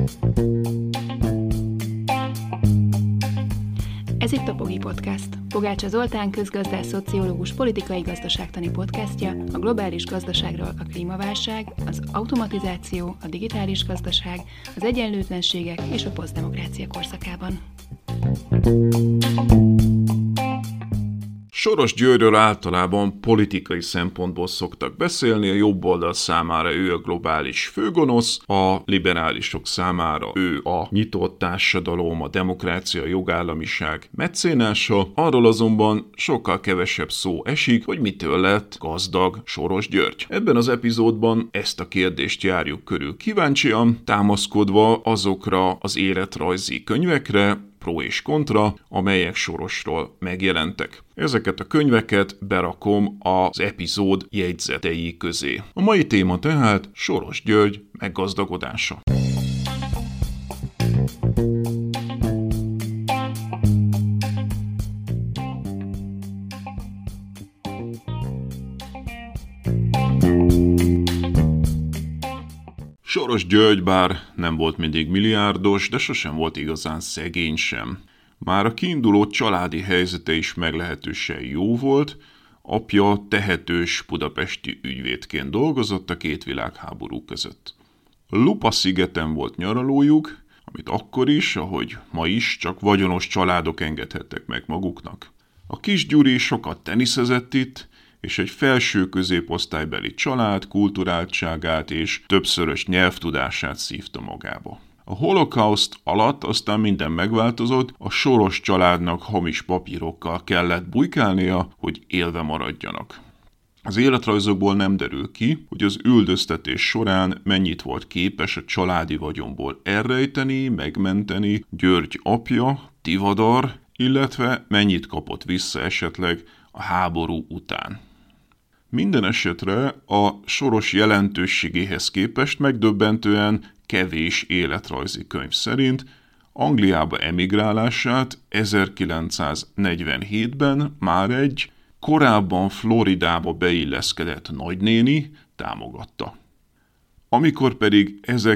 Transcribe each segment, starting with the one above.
Ez itt a Pogi Podcast. Pogácsa Zoltán közgazdász, szociológus, politikai gazdaságtani podcastja a globális gazdaságról, a klímaválság, az automatizáció, a digitális gazdaság, az egyenlőtlenségek és a posztdemokrácia korszakában. Soros Györgyről általában politikai szempontból szoktak beszélni, a jobb oldal számára ő a globális főgonosz, a liberálisok számára ő a nyitott társadalom, a demokrácia, a jogállamiság mecénása, arról azonban sokkal kevesebb szó esik, hogy mitől lett gazdag Soros György. Ebben az epizódban ezt a kérdést járjuk körül kíváncsian, támaszkodva azokra az életrajzi könyvekre, pro és kontra, amelyek Sorosról megjelentek. Ezeket a könyveket berakom az epizód jegyzetei közé. A mai téma tehát Soros György meggazdagodása. Soros György bár nem volt mindig milliárdos, de sosem volt igazán szegény sem. Már a kiinduló családi helyzete is meglehetősen jó volt, apja tehetős budapesti ügyvédként dolgozott a két világháború között. Lupa-szigeten volt nyaralójuk, amit akkor is, ahogy ma is, csak vagyonos családok engedhettek meg maguknak. A kis Gyuri sokat teniszezett itt, és egy felső középosztálybeli család kulturáltságát és többszörös nyelvtudását szívta magába. A holokauszt alatt aztán minden megváltozott, a Soros családnak hamis papírokkal kellett bujkálnia, hogy élve maradjanak. Az életrajzokból nem derül ki, hogy az üldöztetés során mennyit volt képes a családi vagyonból elrejteni, megmenteni György apja, Tivadar, illetve mennyit kapott vissza esetleg a háború után. Minden esetre a Soros jelentőségéhez képest megdöbbentően kevés életrajzi könyv szerint Angliába emigrálását 1947-ben már egy korábban Floridába beilleszkedett nagynéni támogatta. Amikor pedig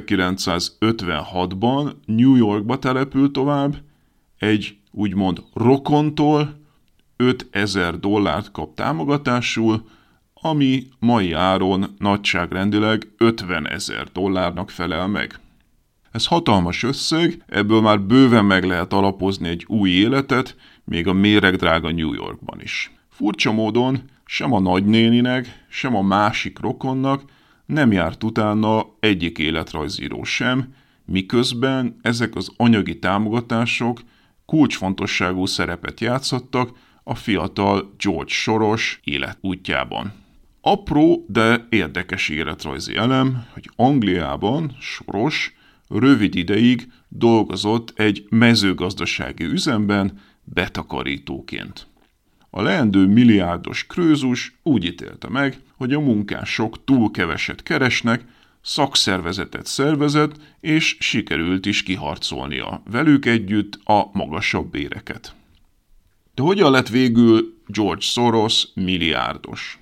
1956-ban New Yorkba települt tovább, egy úgymond rokontól $5000 kap támogatásul, ami mai áron nagyságrendileg $50,000 felel meg. Ez hatalmas összeg, ebből már bőven meg lehet alapozni egy új életet, még a méregdrága New Yorkban is. Furcsa módon sem a nagynéninek, sem a másik rokonnak nem járt utána egyik életrajzíró sem, miközben ezek az anyagi támogatások kulcsfontosságú szerepet játszottak a fiatal George Soros életútjában. Apró, de érdekes életrajzi elem, hogy Angliában Soros rövid ideig dolgozott egy mezőgazdasági üzemben betakarítóként. A leendő milliárdos krőzus úgy ítélte meg, hogy a munkások túl keveset keresnek, szakszervezetet szervezett, és sikerült is kiharcolnia velük együtt a magasabb béreket. De hogyan lett végül George Soros milliárdos?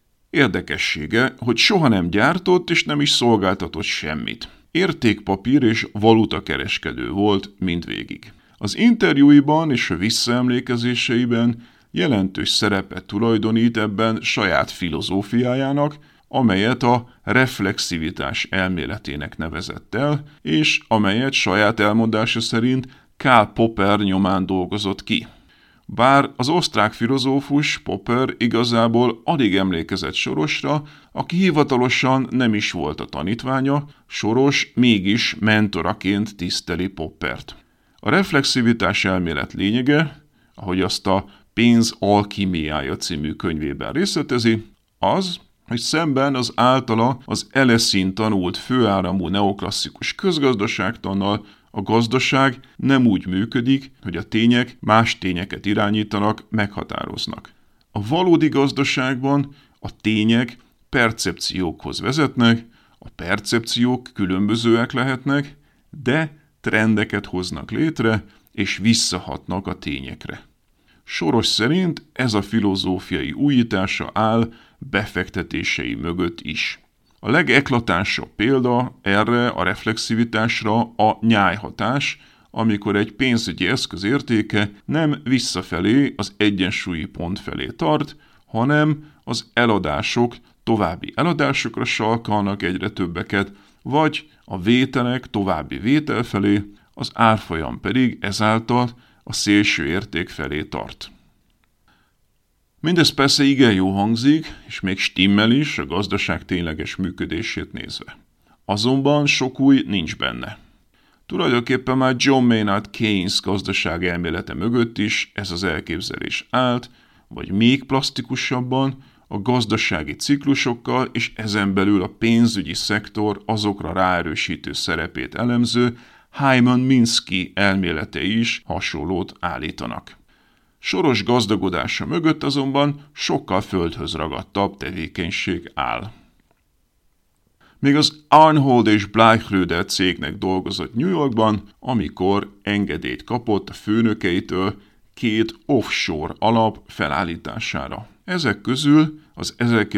Érdekessége, hogy soha nem gyártott és nem is szolgáltatott semmit. Értékpapír és valutakereskedő volt mindvégig. Az interjúiban és a visszaemlékezéseiben jelentős szerepet tulajdonít ebben saját filozófiájának, amelyet a reflexivitás elméletének nevezett el, és amelyet saját elmondása szerint Karl Popper nyomán dolgozott ki. Bár az osztrák filozófus Popper igazából alig emlékezett Sorosra, aki hivatalosan nem is volt a tanítványa, Soros mégis mentoraként tiszteli Poppert. A reflexivitás elmélet lényege, ahogy azt a Pénz alkímiája című könyvében részletezi, az, hogy szemben az általa az eleszín tanult főáramú neoklasszikus közgazdaságtannal a gazdaság nem úgy működik, hogy a tények más tényeket irányítanak, meghatároznak. A valódi gazdaságban a tények percepciókhoz vezetnek, a percepciók különbözőek lehetnek, de trendeket hoznak létre, és visszahatnak a tényekre. Soros szerint ez a filozófiai újítása áll befektetései mögött is. A legeklatánsabb példa erre a reflexivitásra a nyájhatás, amikor egy pénzügyi eszköz értéke nem visszafelé az egyensúlyi pont felé tart, hanem az eladások további eladásokra sarkallnak egyre többeket, vagy a vételek további vétel felé, az árfolyam pedig ezáltal a szélső érték felé tart. Mindez persze igen jó hangzik, és még stimmel is a gazdaság tényleges működését nézve. Azonban sok új nincs benne. Tulajdonképpen már John Maynard Keynes gazdaság elmélete mögött is ez az elképzelés állt, vagy még plastikusabban a gazdasági ciklusokkal és ezen belül a pénzügyi szektor azokra ráerősítő szerepét elemző Hyman Minsky elméletei is hasonlót állítanak. Soros gazdagodása mögött azonban sokkal földhöz ragadtabb tevékenység áll. Még az Arnold és Bleichroeder cégnek dolgozott New Yorkban, amikor engedélyt kapott a főnökeitől 2 offshore alap felállítására. Ezek közül az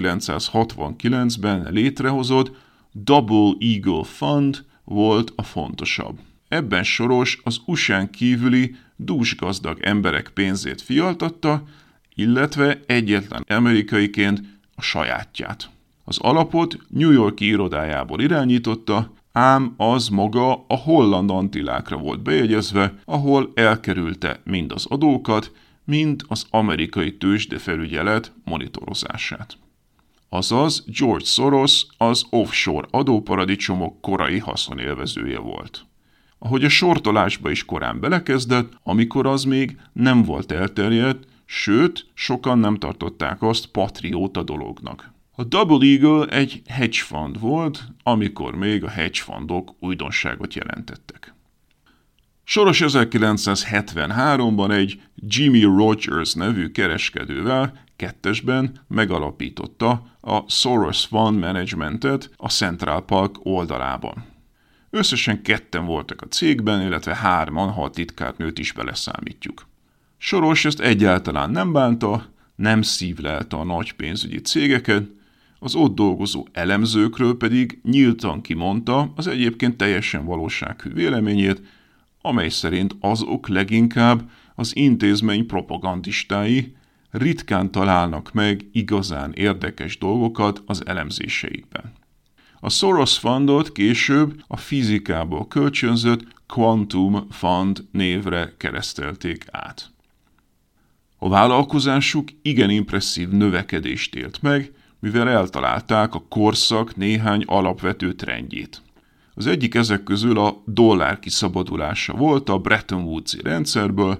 1969-ben létrehozott Double Eagle Fund volt a fontosabb. Ebben Soros az USA-n kívüli dúsgazdag emberek pénzét fialtatta, illetve egyetlen amerikaiként a sajátját. Az alapot New York-i irodájából irányította, ám az maga a holland Antillákra volt bejegyezve, ahol elkerülte mind az adókat, mind az amerikai tőzsdefelügyelet monitorozását. Azaz George Soros az offshore adóparadicsomok korai haszonélvezője volt. Ahogy a sortolásba is korán belekezdett, amikor az még nem volt elterjedt, sőt, sokan nem tartották azt patrióta dolognak. A Double Eagle egy hedge fund volt, amikor még a hedge fundok újdonságot jelentettek. Soros 1973-ban egy Jimmy Rogers nevű kereskedővel kettesben megalapította a Soros Fund Managementet a Central Park oldalában. Összesen 2 voltak a cégben, illetve 3-an, ha a titkárnőt is beleszámítjuk. Soros ezt egyáltalán nem bánta, nem szívlelte a nagy pénzügyi cégeket, az ott dolgozó elemzőkről pedig nyíltan kimondta az egyébként teljesen valósághű véleményét, amely szerint azok leginkább az intézmény propagandistái ritkán találnak meg igazán érdekes dolgokat az elemzéseikben. A Soros Fundot később a fizikából kölcsönzött Quantum Fund névre keresztelték át. A vállalkozásuk igen impresszív növekedést élt meg, mivel eltalálták a korszak néhány alapvető trendjét. Az egyik ezek közül a dollár kiszabadulása volt a Bretton Woods-i rendszerből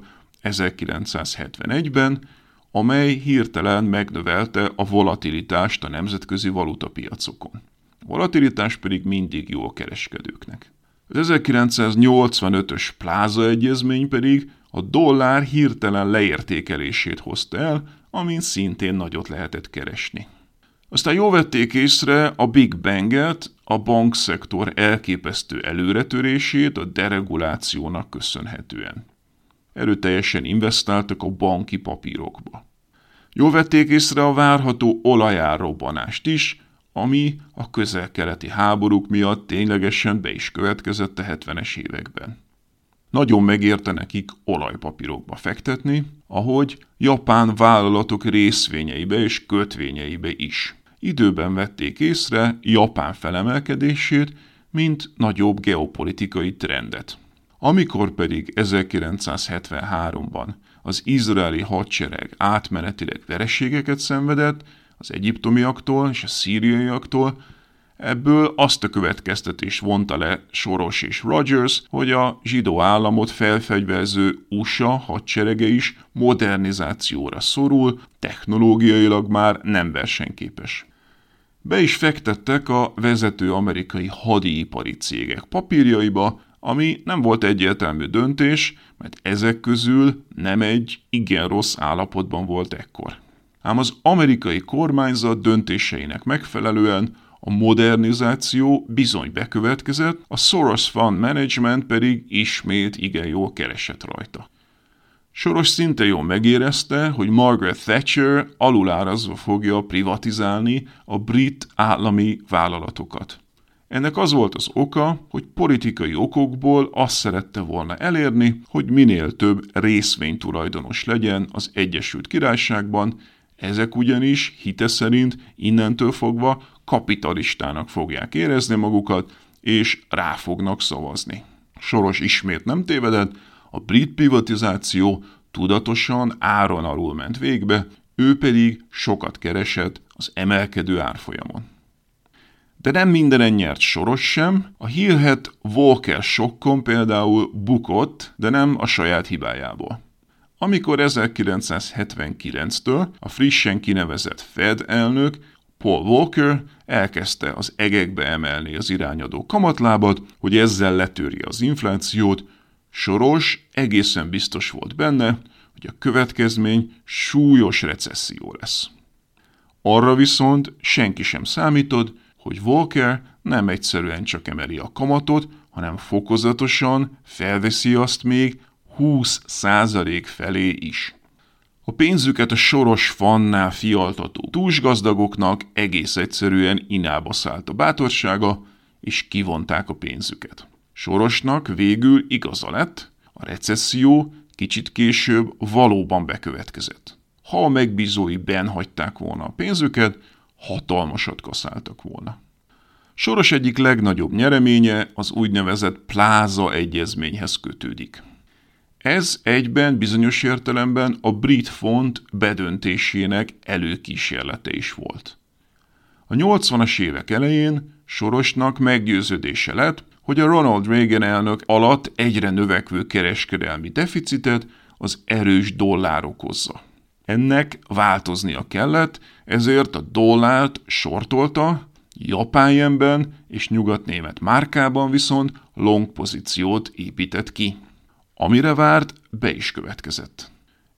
1971-ben, amely hirtelen megnövelte a volatilitást a nemzetközi valutapiacokon. A volatilitás pedig mindig jó a kereskedőknek. Az 1985-ös Plaza egyezmény pedig a dollár hirtelen leértékelését hozta el, amin szintén nagyot lehetett keresni. Aztán jól vették észre a Big Banget, a bankszektor elképesztő előretörését a deregulációnak köszönhetően. Erőteljesen investáltak a banki papírokba. Jól vették észre a várható olajárrobbanást is, ami a közel-keleti háborúk miatt ténylegesen be is következett a 70-es években. Nagyon megérte nekik olajpapírokba fektetni, ahogy japán vállalatok részvényeibe és kötvényeibe is. Időben vették észre Japán felemelkedését, mint nagyobb geopolitikai trendet. Amikor pedig 1973-ban az izraeli hadsereg átmenetileg vereségeket szenvedett az egyiptomiaktól és a szíriaiaktól, ebből azt a következtetést vonta le Soros és Rogers, hogy a zsidó államot felfegyverző USA hadserege is modernizációra szorul, technológiailag már nem versenyképes. Be is fektettek a vezető amerikai hadipari cégek papírjaiba, ami nem volt egyértelmű döntés, mert ezek közül nem egy igen rossz állapotban volt ekkor. Ám az amerikai kormányzat döntéseinek megfelelően a modernizáció bizony bekövetkezett, a Soros Fund Management pedig ismét igen jól keresett rajta. Soros szinte jól megérezte, hogy Margaret Thatcher alulárazva fogja privatizálni a brit állami vállalatokat. Ennek az volt az oka, hogy politikai okokból azt szerette volna elérni, hogy minél több részvénytulajdonos legyen az Egyesült Királyságban, ezek ugyanis hite szerint innentől fogva kapitalistának fogják érezni magukat, és rá fognak szavazni. Soros ismét nem tévedett, a brit privatizáció tudatosan áron alul ment végbe, ő pedig sokat keresett az emelkedő árfolyamon. De nem mindenen nyert Soros sem, a hírhedt Volcker sokkon például bukott, de nem a saját hibájából. Amikor 1979-től a frissen kinevezett Fed elnök Paul Volcker elkezdte az egekbe emelni az irányadó kamatlábat, hogy ezzel letörje az inflációt, Soros egészen biztos volt benne, hogy a következmény súlyos recesszió lesz. Arra viszont senki sem számított, hogy Volcker nem egyszerűen csak emeli a kamatot, hanem fokozatosan felveszi azt még 20% felé is. A pénzüket a Soros fannál fialtató túlsgazdagoknak egész egyszerűen inába szállt a bátorsága, és kivonták a pénzüket. Sorosnak végül igaza lett, a recesszió kicsit később valóban bekövetkezett. Ha a megbízói benn hagyták volna a pénzüket, hatalmasat kaszáltak volna. Soros egyik legnagyobb nyereménye az úgynevezett Plaza egyezményhez kötődik. Ez egyben bizonyos értelemben a brit font bedöntésének előkísérlete is volt. A 80-as évek elején Sorosnak meggyőződése lett, hogy a Ronald Reagan elnök alatt egyre növekvő kereskedelmi deficitet az erős dollár okozza. Ennek változnia kellett, ezért a dollárt sortolta, japán jenben és nyugatnémet márkában viszont long pozíciót épített ki. Amire várt, be is következett.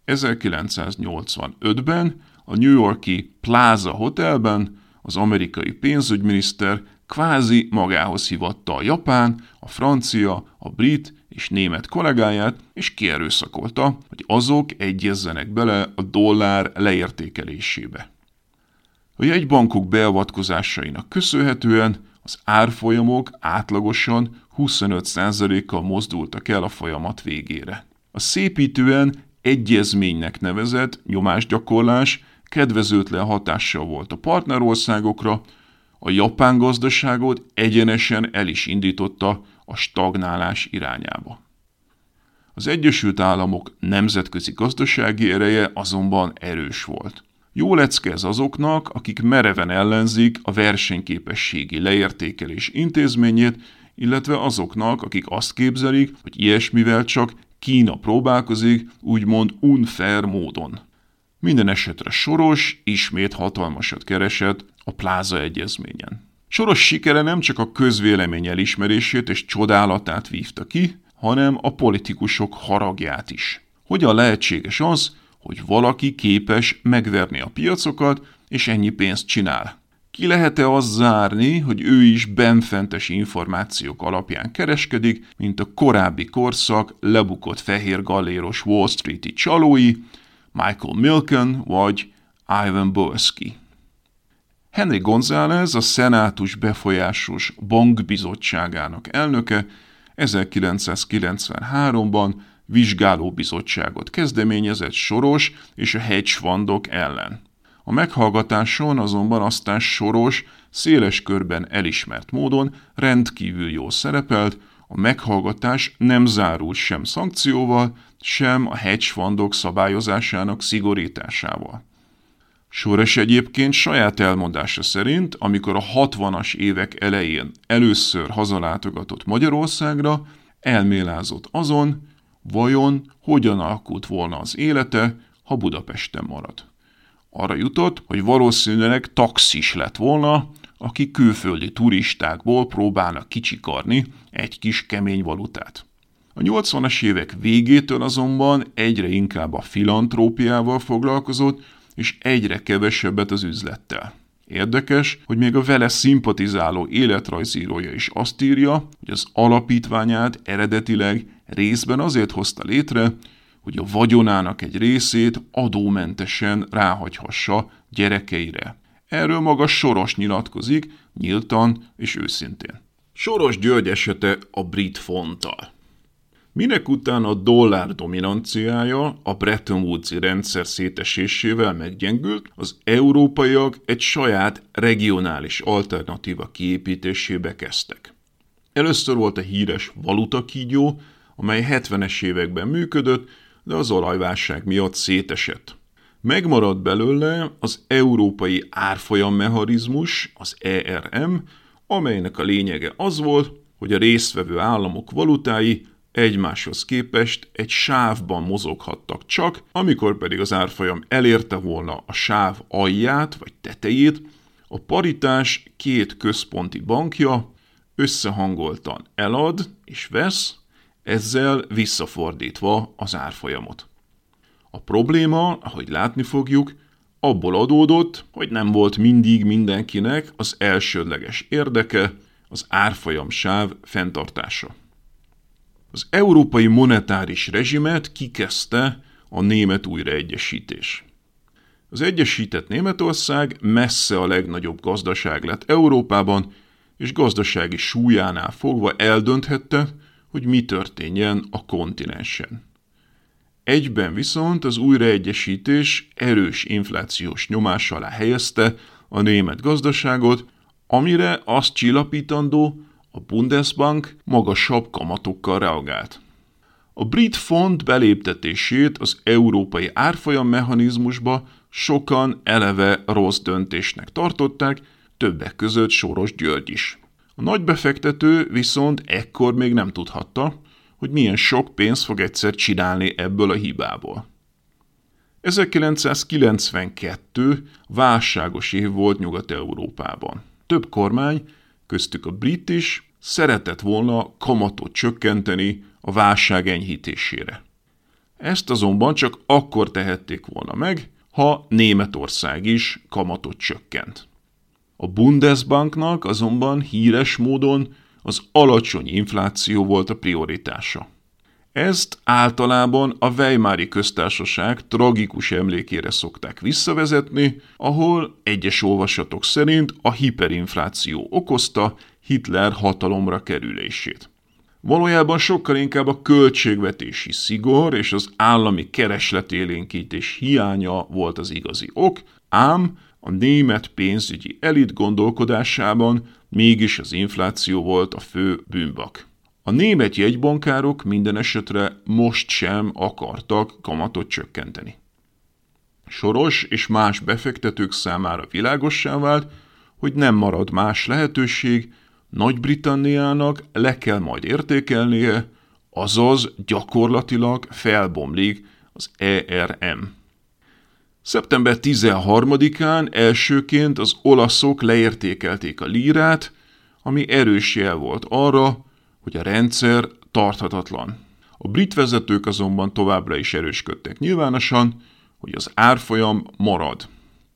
1985-ben a New York-i Plaza Hotelben az amerikai pénzügyminiszter kvázi magához hívatta a japán, a francia, a brit és német kollégáját, és kierőszakolta, hogy azok egyezzenek bele a dollár leértékelésébe. A jegybankok beavatkozásainak köszönhetően az árfolyamok átlagosan 25%-kal mozdultak el a folyamat végére. A szépítően egyezménynek nevezett nyomásgyakorlás kedvezőtlen hatással volt a partnerországokra, a japán gazdaságot egyenesen el is indította a stagnálás irányába. Az Egyesült Államok nemzetközi gazdasági ereje azonban erős volt. Jó lecke ez azoknak, akik mereven ellenzik a versenyképességi leértékelés intézményét, illetve azoknak, akik azt képzelik, hogy ilyesmivel csak Kína próbálkozik, úgymond unfair módon. Minden esetre Soros ismét hatalmasat keresett a Plaza egyezményen. Soros sikere nem csak a közvélemény elismerését és csodálatát vívta ki, hanem a politikusok haragját is. Hogyan lehetséges az, hogy valaki képes megverni a piacokat, és ennyi pénzt csinál? Ki lehet-e azt zárni, hogy ő is benfentes információk alapján kereskedik, mint a korábbi korszak lebukott fehér galléros Wall Street-i csalói, Michael Milken vagy Ivan Boesky? Henry González, a szenátus befolyásos bankbizottságának elnöke 1993-ban vizsgálóbizottságot kezdeményezett Soros és a hedge fundok ellen. A meghallgatáson azonban aztán Soros széles körben elismert módon rendkívül jól szerepelt, a meghallgatás nem zárult sem szankcióval, sem a hedge fundok szabályozásának szigorításával. Soros egyébként saját elmondása szerint, amikor a 60-as évek elején először hazalátogatott Magyarországra, elmélázott azon, vajon hogyan alakult volna az élete, ha Budapesten marad. Arra jutott, hogy valószínűleg taxis lett volna, aki külföldi turistákból próbálnak kicsikarni egy kis kemény valutát. A 80-as évek végétől azonban egyre inkább a filantrópiával foglalkozott, és egyre kevesebbet az üzlettel. Érdekes, hogy még a vele szimpatizáló életrajzírója is azt írja, hogy az alapítványát eredetileg részben azért hozta létre, hogy a vagyonának egy részét adómentesen ráhagyhassa gyerekeire. Erről maga Soros nyilatkozik, nyíltan és őszintén. Soros György esete a brit fonttal. Minek után a dollár dominanciája a Bretton Woods-i rendszer szétesésével meggyengült, az európaiak egy saját regionális alternatíva kiépítésébe kezdtek. Először volt a híres valutakígyó, amely 70-es években működött, de az olajválság miatt szétesett. Megmaradt belőle az európai árfolyammechanizmus, az ERM, amelynek a lényege az volt, hogy a résztvevő államok valutái egymáshoz képest egy sávban mozoghattak csak, amikor pedig az árfolyam elérte volna a sáv alját vagy tetejét, a paritás két központi bankja összehangoltan elad és vesz, ezzel visszafordítva az árfolyamot. A probléma, ahogy látni fogjuk, abból adódott, hogy nem volt mindig mindenkinek az elsődleges érdeke az árfolyamsáv fenntartása. Az európai monetáris rezsimet kikezdte a német újraegyesítés. Az egyesített Németország messze a legnagyobb gazdaság lett Európában, és gazdasági súlyánál fogva eldönthette, hogy mi történjen a kontinensen. Egyben viszont az újraegyesítés erős inflációs nyomás alá helyezte a német gazdaságot, amire azt csillapítandó, a Bundesbank magasabb kamatokkal reagált. A brit font beléptetését az európai árfolyammechanizmusba sokan eleve rossz döntésnek tartották, többek között Soros György is. A nagybefektető viszont ekkor még nem tudhatta, hogy milyen sok pénzt fog egyszer csinálni ebből a hibából. 1992 válságos év volt Nyugat-Európában. Több kormány, köztük a brit is, szeretett volna kamatot csökkenteni a válság enyhítésére. Ezt azonban csak akkor tehették volna meg, ha Németország is kamatot csökkent. A Bundesbanknak azonban híres módon az alacsony infláció volt a prioritása. Ezt általában a Weimari köztársaság tragikus emlékére szokták visszavezetni, ahol egyes olvasatok szerint a hiperinfláció okozta Hitler hatalomra kerülését. Valójában sokkal inkább a költségvetési szigor és az állami keresletélénkítés hiánya volt az igazi ok, ám a német pénzügyi elit gondolkodásában mégis az infláció volt a fő bűnbak. A német jegybankárok minden esetre most sem akartak kamatot csökkenteni. Soros és más befektetők számára világossá vált, hogy nem marad más lehetőség, Nagy-Britanniának le kell majd értékelnie, azaz gyakorlatilag felbomlik az ERM. Szeptember 13-án elsőként az olaszok leértékelték a lírát, ami erős jel volt arra, hogy a rendszer tarthatatlan. A brit vezetők azonban továbbra is erősködtek nyilvánosan, hogy az árfolyam marad.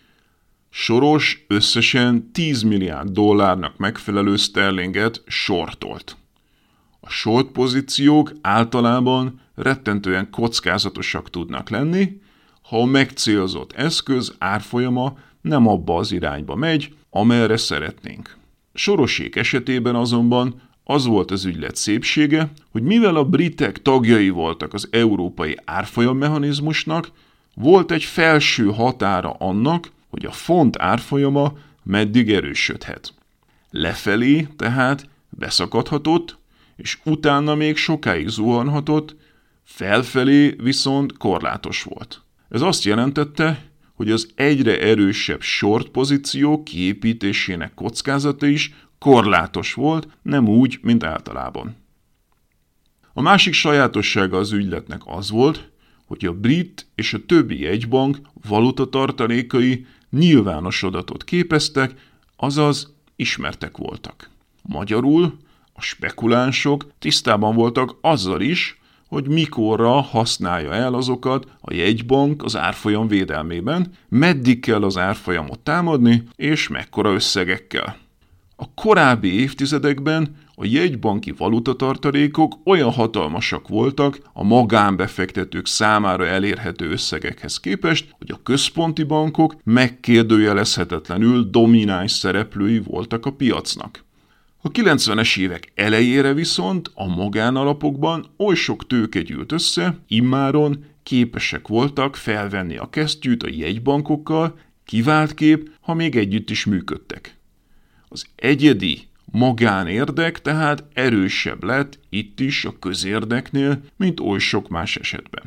Soros összesen 10 milliárd dollárnak megfelelő sterlinget shortolt. A short pozíciók általában rettentően kockázatosak tudnak lenni, ha a megcélzott eszköz árfolyama nem abba az irányba megy, amerre szeretnénk. Sorosék esetében azonban az volt az ügylet szépsége, hogy mivel a britek tagjai voltak az európai árfolyammechanizmusnak, volt egy felső határa annak, hogy a font árfolyama meddig erősödhet. Lefelé tehát beszakadhatott, és utána még sokáig zuhanhatott, felfelé viszont korlátos volt. Ez azt jelentette, hogy az egyre erősebb short pozíció kiépítésének kockázata is korlátos volt, nem úgy, mint általában. A másik sajátossága az ügyletnek az volt, hogy a brit és a többi jegybank valutatartalékai nyilvános adatot képeztek, azaz ismertek voltak. Magyarul a spekulánsok tisztában voltak azzal is, hogy mikorra használja el azokat a jegybank az árfolyam védelmében, meddig kell az árfolyamot támadni, és mekkora összegekkel. A korábbi évtizedekben a jegybanki valutatartalékok olyan hatalmasak voltak a magánbefektetők számára elérhető összegekhez képest, hogy a központi bankok megkérdőjelezhetetlenül domináns szereplői voltak a piacnak. A 90-es évek elejére viszont a magánalapokban oly sok tőke gyűlt össze, immáron képesek voltak felvenni a kesztyűt a jegybankokkal, kiváltképp, ha még együtt is működtek. Az egyedi magánérdek tehát erősebb lett itt is a közérdeknél, mint oly sok más esetben.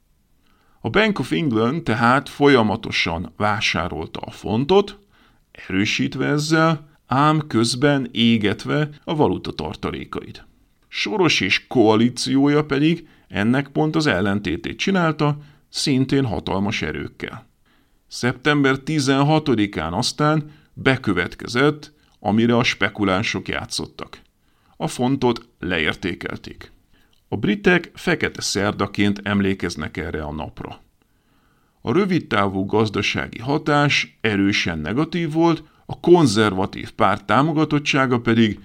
A Bank of England tehát folyamatosan vásárolta a fontot, erősítve ezzel, ám közben égetve a valutatartalékait. Soros és koalíciója pedig ennek pont az ellentétét csinálta, szintén hatalmas erőkkel. Szeptember 16-án aztán bekövetkezett, amire a spekulánsok játszottak. A fontot leértékelték. A britek fekete szerdaként emlékeznek erre a napra. A rövidtávú gazdasági hatás erősen negatív volt, a konzervatív párt támogatottsága pedig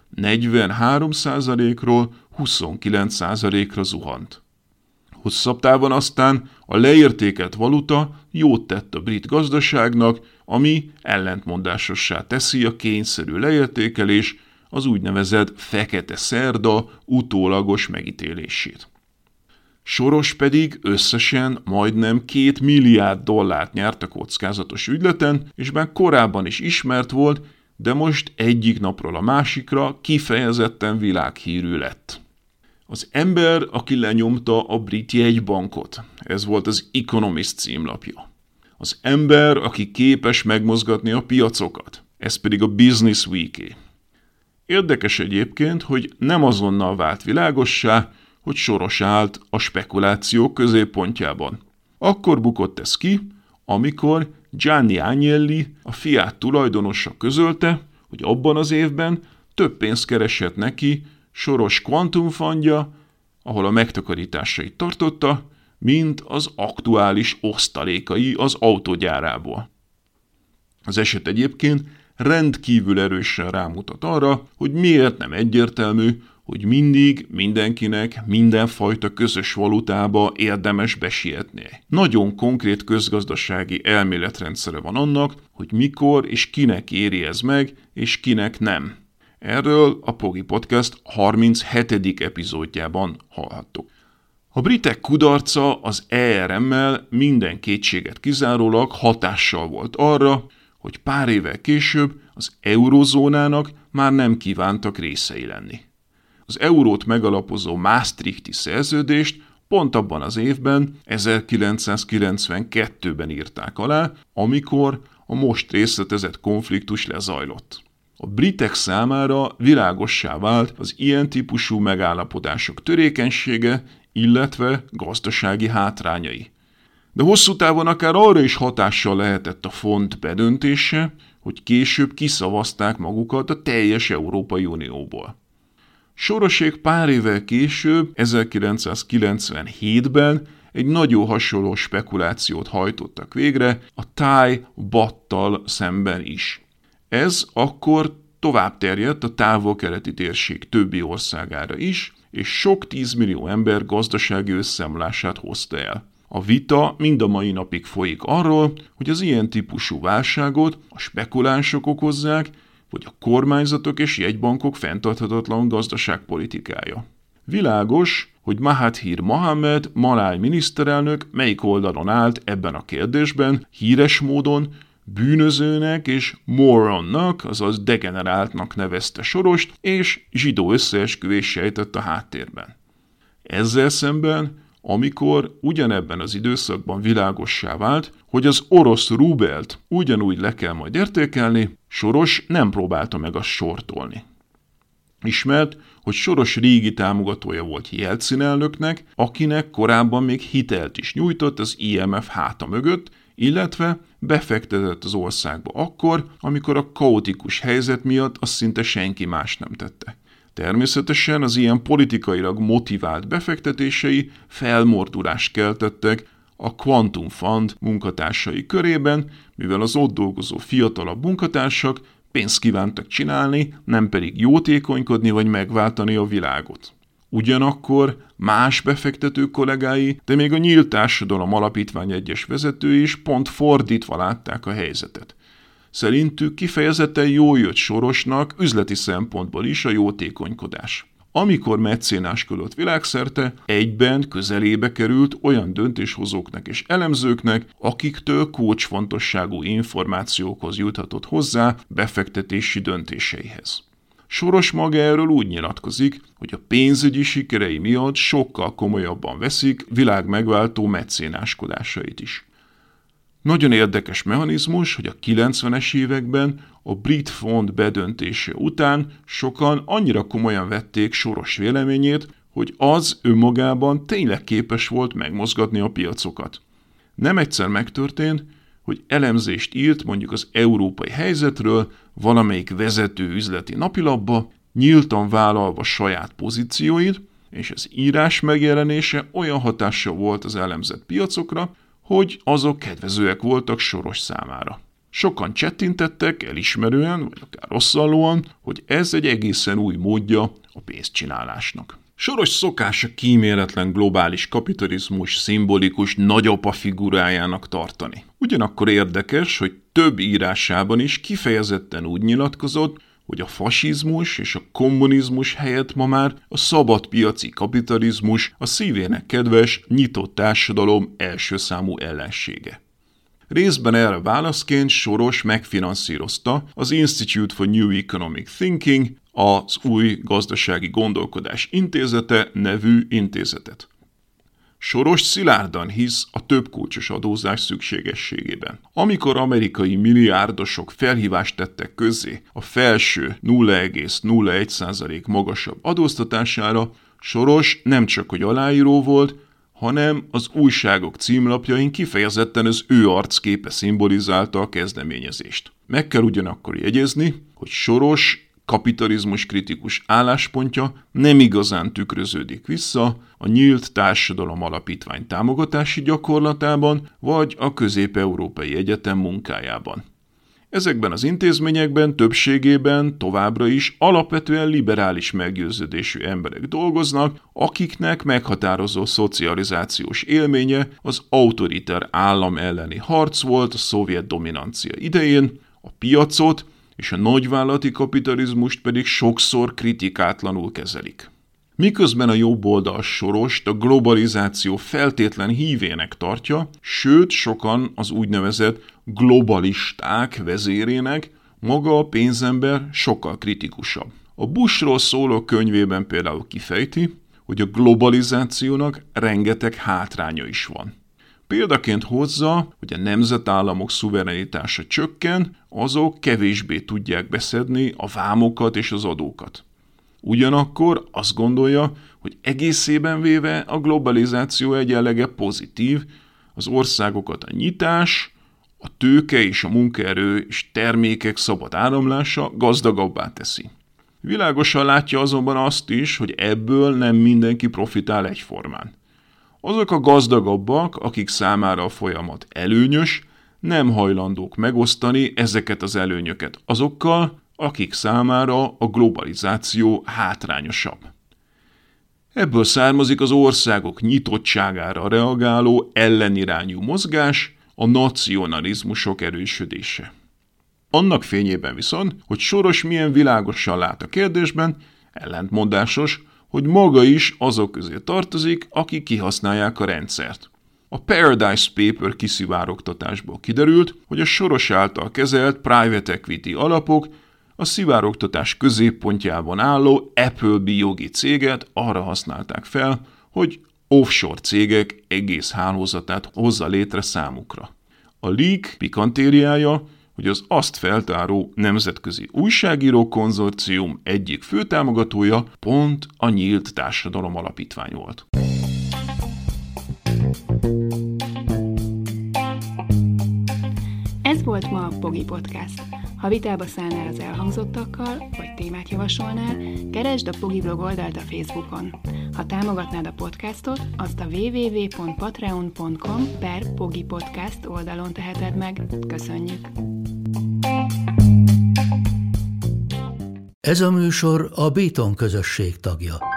43%-ról 29%-ra zuhant. Hosszabb távon aztán a leértékelt valuta jót tett a brit gazdaságnak, ami ellentmondásossá teszi a kényszerű leértékelés, az úgynevezett fekete szerda utólagos megítélését. Soros pedig összesen majdnem $2 milliárd nyert a kockázatos ügyleten, és bár korábban is ismert volt, de most egyik napról a másikra kifejezetten világhírű lett. Az ember, aki lenyomta a brit jegybankot, ez volt az Economist címlapja. Az ember, aki képes megmozgatni a piacokat, ez pedig a Business Week-é. Érdekes egyébként, hogy nem azonnal vált világossá, hogy Soros állt a spekulációk középpontjában. Akkor bukott ez ki, amikor Gianni Agnelli, a Fiat tulajdonosa közölte, hogy abban az évben több pénzt keresett neki Soros Quantum Fundja, ahol a megtakarításait tartotta, mint az aktuális osztalékai az autógyárából. Az eset egyébként rendkívül erősen rámutat arra, hogy miért nem egyértelmű, hogy mindig mindenkinek mindenfajta közös valutába érdemes besietni. Nagyon konkrét közgazdasági elméletrendszere van annak, hogy mikor és kinek éri ez meg, és kinek nem. Erről a Pogi Podcast 37. epizódjában hallhattuk. A britek kudarca az ERM-mel minden kétséget kizárólag hatással volt arra, hogy pár évvel később az eurozónának már nem kívántak részei lenni. Az eurót megalapozó Maastrichti szerződést pont abban az évben, 1992-ben írták alá, amikor a most részletezett konfliktus lezajlott. A britek számára világossá vált az ilyen típusú megállapodások törékenysége, illetve gazdasági hátrányai. De hosszú távon akár arra is hatással lehetett a font bedöntése, hogy később kiszavazták magukat a teljes Európai Unióból. Sorosék pár évvel később, 1997-ben egy nagyon hasonló spekulációt hajtottak végre a Thai Baht-tal szemben is. Ez akkor tovább terjedt a távol-keleti térség többi országára is, és sok 10 millió ember gazdasági összeomlását hozta el. A vita mind a mai napig folyik arról, hogy az ilyen típusú válságot a spekulánsok okozzák, vagy a kormányzatok és jegybankok fenntarthatatlan gazdaságpolitikája. Világos, hogy Mahathir Mohamad maláj miniszterelnök melyik oldalon állt ebben a kérdésben, híres módon bűnözőnek és moronnak, azaz degeneráltnak nevezte Sorost, és zsidó összeesküvés sejtett a háttérben. Ezzel szemben, amikor ugyanebben az időszakban világossá vált, hogy az orosz rubelt ugyanúgy le kell majd értékelni, Soros nem próbálta meg azt sortolni. Ismert, hogy Soros régi támogatója volt Jelcin elnöknek, akinek korábban még hitelt is nyújtott az IMF háta mögött, illetve befektetett az országba akkor, amikor a kaotikus helyzet miatt azt szinte senki más nem tette. Természetesen az ilyen politikailag motivált befektetései felmordulást keltettek a Quantum Fund munkatársai körében, mivel az ott dolgozó fiatalabb munkatársak pénzt kívántak csinálni, nem pedig jótékonykodni vagy megváltani a világot. Ugyanakkor más befektető kollégái, de még a Nyílt Társadalom Alapítvány egyes vezetői is pont fordítva látták a helyzetet. Szerintük kifejezetten jól jött Sorosnak üzleti szempontból is a jótékonykodás. Amikor mecénáskodott világszerte, egyben közelébe került olyan döntéshozóknak és elemzőknek, akiktől kulcsfontosságú információkhoz juthatott hozzá befektetési döntéseihez. Soros maga erről úgy nyilatkozik, hogy a pénzügyi sikerei miatt sokkal komolyabban veszik világmegváltó mecénáskodásait is. Nagyon érdekes mechanizmus, hogy a 90-es években a brit fond bedöntése után sokan annyira komolyan vették Soros véleményét, hogy az önmagában tényleg képes volt megmozgatni a piacokat. Nem egyszer megtörtént, hogy elemzést írt mondjuk az európai helyzetről valamelyik vezető üzleti napilapba, nyíltan vállalva saját pozícióit, és az írás megjelenése olyan hatással volt az elemzett piacokra, hogy azok kedvezőek voltak Soros számára. Sokan csettintettek elismerően, vagy akár rosszallóan, hogy ez egy egészen új módja a pénzcsinálásnak. Soros szokása kíméletlen globális kapitalizmus szimbolikus nagyapa figurájának tartani. Ugyanakkor érdekes, hogy több írásában is kifejezetten úgy nyilatkozott, hogy a fasizmus és a kommunizmus helyett ma már a szabadpiaci kapitalizmus a szívének kedves, nyitott társadalom első számú ellensége. Részben erre válaszként Soros megfinanszírozta az Institute for New Economic Thinking, az Új Gazdasági Gondolkodás Intézete nevű intézetet. Soros szilárdan hisz a több kulcsos adózás szükségességében. Amikor amerikai milliárdosok felhívást tettek közzé a felső 0,01% magasabb adóztatására, Soros nem csak hogy aláíró volt, hanem az újságok címlapjain kifejezetten az ő arcképe szimbolizálta a kezdeményezést. Meg kell ugyanakkor jegyezni, hogy Soros kapitalizmus kritikus álláspontja nem igazán tükröződik vissza a Nyílt Társadalom Alapítvány támogatási gyakorlatában vagy a Közép-Európai Egyetem munkájában. Ezekben az intézményekben többségében továbbra is alapvetően liberális meggyőződésű emberek dolgoznak, akiknek meghatározó szocializációs élménye az autoriter állam elleni harc volt a szovjet dominancia idején, a piacot és a nagyvállalati kapitalizmust pedig sokszor kritikátlanul kezelik. Miközben a jobb oldal Sorost a globalizáció feltétlen hívének tartja, sőt sokan az úgynevezett globalisták vezérének, maga a pénzember sokkal kritikusabb. A Bushról szóló könyvében például kifejti, hogy a globalizációnak rengeteg hátránya is van. Példaként hozza, hogy a nemzetállamok szuverenitása csökken, azok kevésbé tudják beszedni a vámokat és az adókat. Ugyanakkor azt gondolja, hogy egészében véve a globalizáció egy jellege pozitív, az országokat a nyitás, a tőke és a munkaerő és termékek szabad áramlása gazdagabbá teszi. Világosan látja azonban azt is, hogy ebből nem mindenki profitál egyformán. Azok a gazdagabbak, akik számára a folyamat előnyös, nem hajlandók megosztani ezeket az előnyöket azokkal, akik számára a globalizáció hátrányosabb. Ebből származik az országok nyitottságára reagáló ellenirányú mozgás, a nacionalizmusok erősödése. Annak fényében viszont, hogy Soros milyen világosan lát a kérdésben, ellentmondásos, hogy maga is azok közé tartozik, akik kihasználják a rendszert. A Paradise Paper kiszivárogtatásból kiderült, hogy a Soros által kezelt private equity alapok a szivárogtatás középpontjában álló Appleby jogi céget arra használták fel, hogy offshore cégek egész hálózatát hozza létre számukra. A leak pikantériája, hogy az azt feltáró nemzetközi újságíró konzorcium egyik főtámogatója pont a Nyílt Társadalom Alapítvány volt. Ez volt ma a Pogi Podcast. Ha vitába szállnál az elhangzottakkal, vagy témát javasolnál, keresd a Pogi blog oldalt a Facebookon. Ha támogatnád a podcastot, azt a www.patreon.com/pogipodcast oldalon teheted meg. Köszönjük! Ez a műsor a Béton közösség tagja.